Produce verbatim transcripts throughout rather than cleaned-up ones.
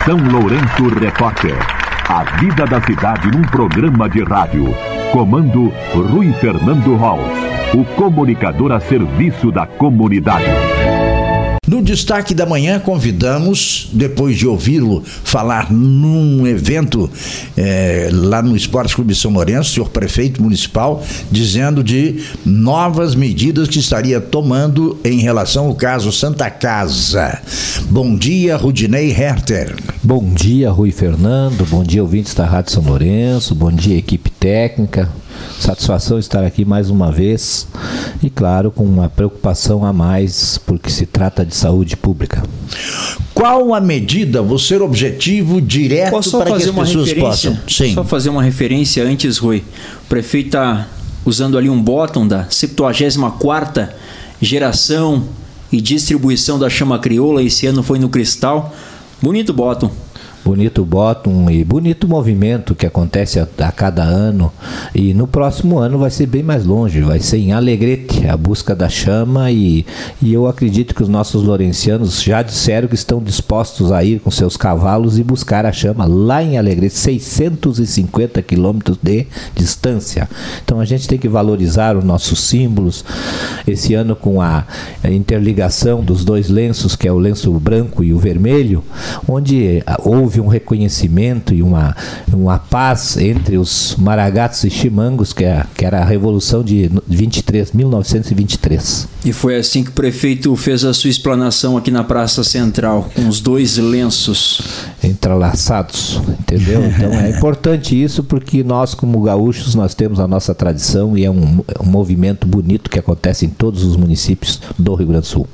São Lourenço Repórter. A vida da cidade num programa de rádio. Comando Rui Fernando Holtz, o comunicador a serviço da comunidade. No destaque da manhã, convidamos, depois de ouvi-lo falar num evento é, lá no Esporte Clube São Lourenço, o senhor prefeito municipal, dizendo de novas medidas que estaria tomando em relação ao caso Santa Casa. Bom dia, Rudinei Herter. Bom dia, Rui Fernando, bom dia, ouvintes da Rádio São Lourenço, bom dia, equipe técnica. Satisfação estar aqui mais uma vez e, claro, com uma preocupação a mais, porque se trata de saúde pública. Qual a medida, vou ser objetivo, direto Posso para que as uma pessoas possam? Sim. Só fazer uma referência antes, Rui. O prefeito está usando ali um bottom da septuagésima quarta geração e distribuição da chama crioula. Esse ano foi no Cristal. Bonito bottom. Bonito bottom e bonito movimento que acontece a, a cada ano, e no próximo ano vai ser bem mais longe, vai ser em Alegrete, a busca da chama, e, e eu acredito que os nossos lourencianos já disseram que estão dispostos a ir com seus cavalos e buscar a chama lá em Alegrete, seiscentos e cinquenta quilômetros de distância. Então a gente tem que valorizar os nossos símbolos. Esse ano, com a, a interligação dos dois lenços, que é o lenço branco e o vermelho, onde houve um reconhecimento e uma, uma paz entre os maragatos e chimangos, que, é, que era a Revolução de vinte e três, mil novecentos e vinte e três. E foi assim que o prefeito fez a sua explanação aqui na Praça Central, com os dois lenços entrelaçados, entendeu? Então é importante isso, porque nós, como gaúchos, nós temos a nossa tradição e é um, um movimento bonito que acontece em todos os municípios do Rio Grande do Sul.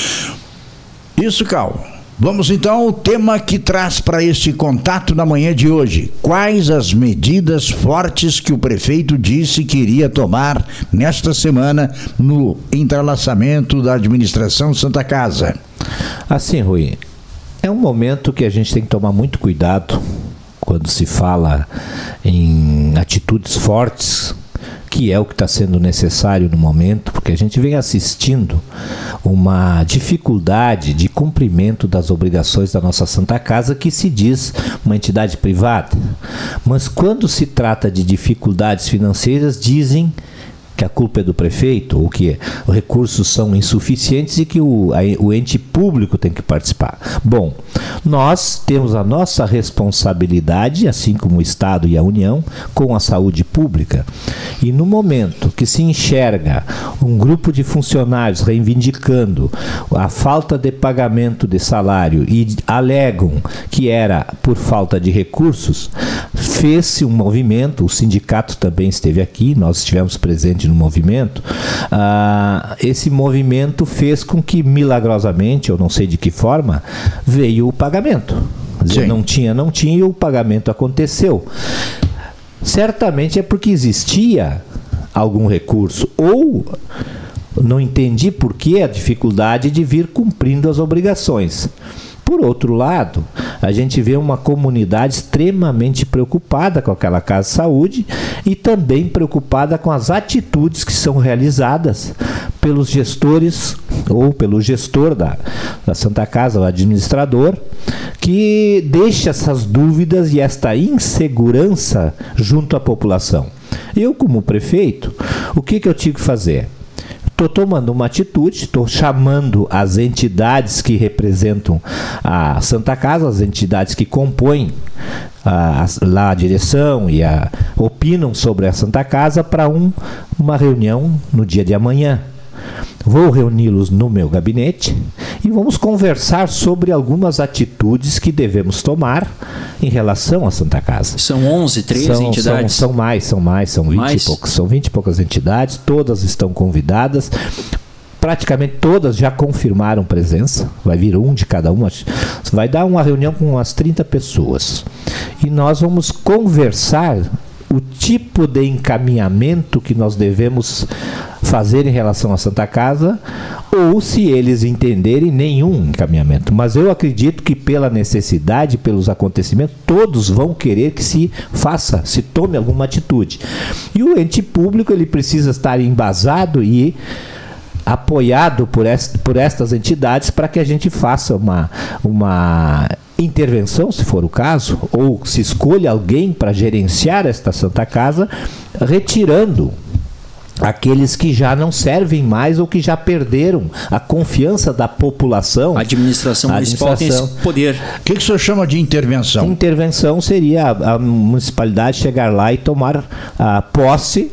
Isso, Cal. Vamos então ao tema que traz para este contato na manhã de hoje. Quais as medidas fortes que o prefeito disse que iria tomar nesta semana no entrelaçamento da administração Santa Casa? Assim, Rui, é um momento que a gente tem que tomar muito cuidado quando se fala em atitudes fortes, que é o que está sendo necessário no momento, porque a gente vem assistindo uma dificuldade de cumprimento das obrigações da nossa Santa Casa, que se diz uma entidade privada. Mas quando se trata de dificuldades financeiras, dizem que a culpa é do prefeito, ou que os recursos são insuficientes e que o, a, o ente público tem que participar. Bom, nós temos a nossa responsabilidade, assim como o Estado e a União, com a saúde pública. E no momento que se enxerga um grupo de funcionários reivindicando a falta de pagamento de salário e alegam que era por falta de recursos, fez-se um movimento, o sindicato também esteve aqui, nós estivemos presentes no movimento. Ah, esse movimento fez com que, milagrosamente, eu não sei de que forma, veio o pagamento. Quer dizer, não tinha, não tinha, e o pagamento aconteceu. Certamente é porque existia algum recurso, ou não entendi por que a dificuldade de vir cumprindo as obrigações. Por outro lado, a gente vê uma comunidade extremamente preocupada com aquela Casa de Saúde e também preocupada com as atitudes que são realizadas pelos gestores ou pelo gestor da, da Santa Casa, o administrador, que deixa essas dúvidas e esta insegurança junto à população. Eu, como prefeito, o que, que eu tive que fazer? Estou tomando uma atitude, estou chamando as entidades que representam a Santa Casa, as entidades que compõem a, lá a direção e a, opinam sobre a Santa Casa, para um, uma reunião no dia de amanhã. Vou reuni-los no meu gabinete e vamos conversar sobre algumas atitudes que devemos tomar em relação à Santa Casa. São onze, treze são, entidades? São, são mais, são mais, são vinte mais? e poucas, são vinte e poucas entidades, todas estão convidadas. Praticamente todas já confirmaram presença, vai vir um de cada uma, vai dar uma reunião com umas trinta pessoas. E nós vamos conversar o tipo de encaminhamento que nós devemos fazer em relação à Santa Casa, ou, se eles entenderem, nenhum encaminhamento. Mas eu acredito que, pela necessidade, pelos acontecimentos, todos vão querer que se faça, se tome alguma atitude. E o ente público, ele precisa estar embasado e apoiado por, est- por estas entidades, para que a gente faça uma, uma intervenção, se for o caso, ou se escolha alguém para gerenciar esta Santa Casa, retirando aqueles que já não servem mais ou que já perderam a confiança da população. A administração municipal tem esse poder. O que, que o senhor chama de intervenção? Intervenção seria a, a municipalidade chegar lá e tomar a posse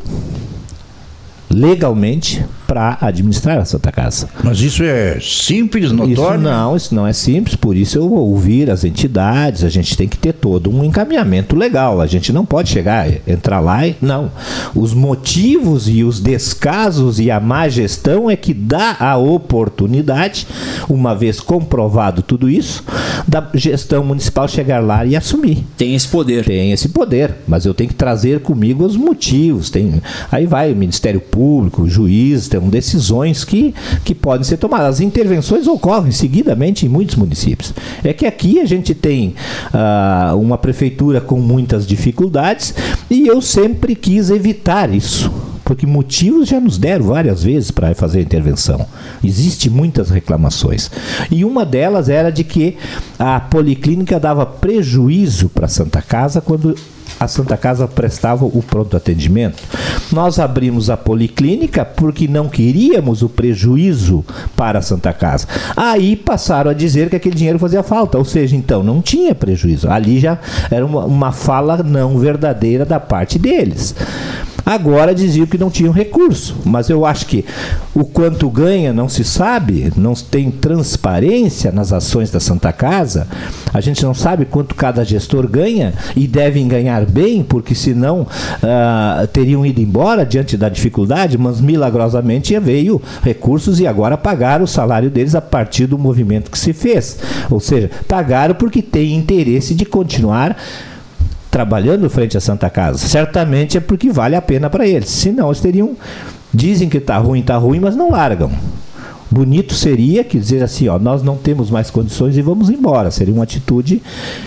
legalmente para administrar a Santa Casa. Mas isso é simples, notório? Isso não, isso não é simples, por isso eu vou ouvir as entidades, a gente tem que ter todo um encaminhamento legal, a gente não pode chegar, entrar lá e... Não. Os motivos e os descasos e a má gestão é que dá a oportunidade, uma vez comprovado tudo isso, da gestão municipal chegar lá e assumir. Tem esse poder. Tem esse poder, mas eu tenho que trazer comigo os motivos. Tem... Aí vai o Ministério Público, o juiz, tem decisões que, que podem ser tomadas. As intervenções ocorrem seguidamente em muitos municípios. É que aqui a gente tem uh, uma prefeitura com muitas dificuldades e eu sempre quis evitar isso, porque motivos já nos deram várias vezes para fazer a intervenção. Existem muitas reclamações. E uma delas era de que a policlínica dava prejuízo para a Santa Casa quando a Santa Casa prestava o pronto atendimento. Nós abrimos a policlínica porque não queríamos o prejuízo para a Santa Casa. Aí passaram a dizer que aquele dinheiro fazia falta, ou seja, então não tinha prejuízo. Ali já era uma, uma fala não verdadeira da parte deles. Agora diziam que não tinham recurso, mas eu acho que o quanto ganha não se sabe, não tem transparência nas ações da Santa Casa, a gente não sabe quanto cada gestor ganha e devem ganhar bem, porque senão uh, teriam ido embora diante da dificuldade, mas milagrosamente veio recursos e agora pagaram o salário deles a partir do movimento que se fez. Ou seja, pagaram porque tem interesse de continuar trabalhando frente à Santa Casa. Certamente é porque vale a pena para eles. Senão eles teriam... Dizem que está ruim, está ruim, mas não largam. Bonito seria que dizer assim, ó, nós não temos mais condições e vamos embora. Seria uma atitude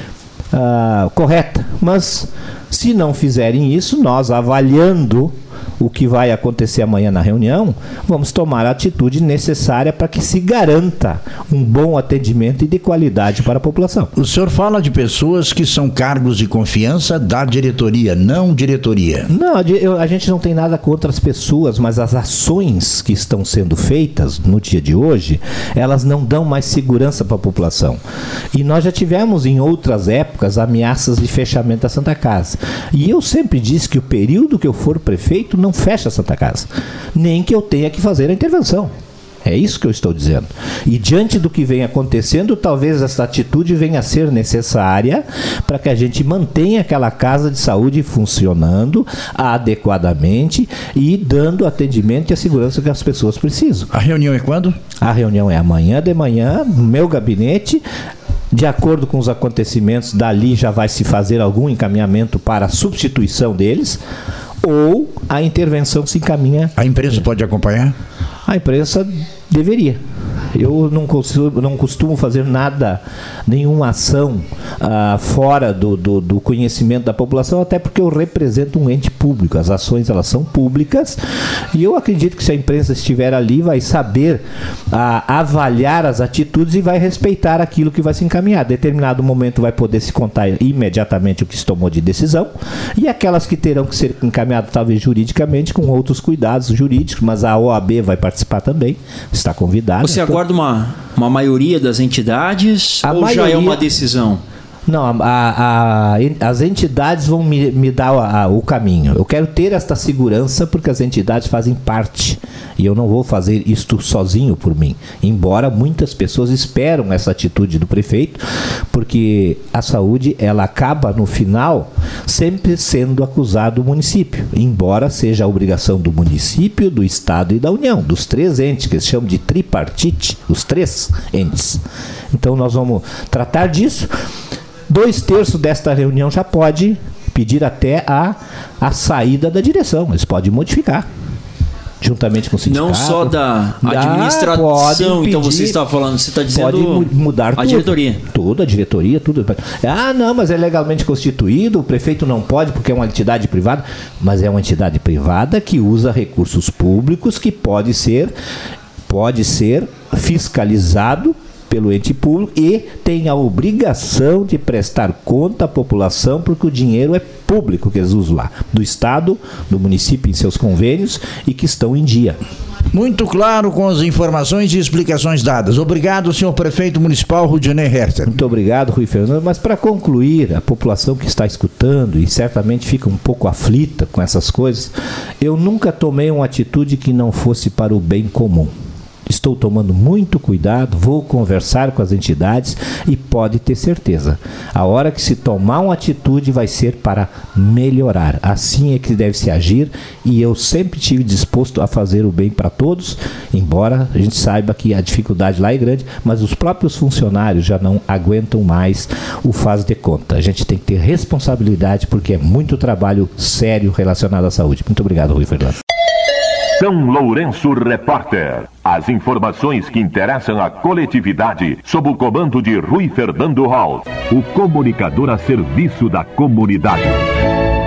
uh, correta. Mas se não fizerem isso, nós avaliando o que vai acontecer amanhã na reunião, vamos tomar a atitude necessária para que se garanta um bom atendimento e de qualidade para a população. O senhor fala de pessoas que são cargos de confiança da diretoria, não diretoria. Não, a gente não tem nada contra as pessoas, mas as ações que estão sendo feitas no dia de hoje, elas não dão mais segurança para a população. E nós já tivemos em outras épocas ameaças de fechamento da Santa Casa. E eu sempre disse que o período que eu for prefeito não fecha a Santa Casa, nem que eu tenha que fazer a intervenção. É isso que eu estou dizendo. E diante do que vem acontecendo, talvez essa atitude venha a ser necessária para que a gente mantenha aquela casa de saúde funcionando adequadamente e dando atendimento e a segurança que as pessoas precisam. A reunião é quando? A reunião é amanhã de manhã, no meu gabinete. De acordo com os acontecimentos, dali já vai se fazer algum encaminhamento para a substituição deles, ou a intervenção se encaminha... A imprensa pode acompanhar? A imprensa deveria. Eu não costumo, não costumo fazer nada, nenhuma ação ah, fora do, do, do conhecimento da população, até porque eu represento um ente público. As ações, elas são públicas e eu acredito que se a imprensa estiver ali, vai saber ah, avaliar as atitudes e vai respeitar aquilo que vai se encaminhar. Determinado momento vai poder se contar imediatamente o que se tomou de decisão e aquelas que terão que ser encaminhadas talvez juridicamente, com outros cuidados jurídicos, mas a O A B vai participar também, está convidada. Você aguarda uma, uma maioria das entidades a ou maioria, já é uma decisão? Não, a, a, a, as entidades vão me, me dar a, a, o caminho. Eu quero ter esta segurança porque as entidades fazem parte e eu não vou fazer isto sozinho por mim, embora muitas pessoas esperam essa atitude do prefeito, porque a saúde, ela acaba no final sempre sendo acusado o município, embora seja a obrigação do município, do estado e da União, dos três entes, que eles chamam de tripartite, os três entes. Então nós vamos tratar disso. Dois terços desta reunião já pode pedir até a, a saída da direção. Eles podem modificar, juntamente com o sindicato. Não só da administração, então você está falando, você está dizendo pode mudar a tudo, diretoria. Tudo, a diretoria, tudo. Ah, não, mas é legalmente constituído, o prefeito não pode porque é uma entidade privada, mas é uma entidade privada que usa recursos públicos, que pode ser, pode ser fiscalizado pelo ente público e tem a obrigação de prestar conta à população, porque o dinheiro é público que eles usam lá, do Estado, do município em seus convênios e que estão em dia. Muito claro com as informações e explicações dadas. Obrigado, senhor prefeito municipal Rudinei Herter. Muito obrigado, Rui Fernando. Mas para concluir, a população que está escutando e certamente fica um pouco aflita com essas coisas, eu nunca tomei uma atitude que não fosse para o bem comum. Estou tomando muito cuidado, vou conversar com as entidades e pode ter certeza, a hora que se tomar uma atitude vai ser para melhorar. Assim é que deve se agir e eu sempre estive disposto a fazer o bem para todos, embora a gente saiba que a dificuldade lá é grande, mas os próprios funcionários já não aguentam mais o faz de conta. A gente tem que ter responsabilidade porque é muito trabalho sério relacionado à saúde. Muito obrigado, Rui Fernando. São Lourenço Repórter. As informações que interessam a coletividade sob o comando de Rui Fernando Hall, o comunicador a serviço da comunidade.